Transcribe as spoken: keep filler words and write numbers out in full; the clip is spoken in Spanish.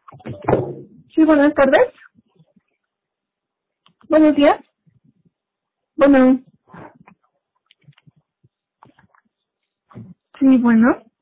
Sí, buenas tardes. Buenos días. Bueno, sí, bueno.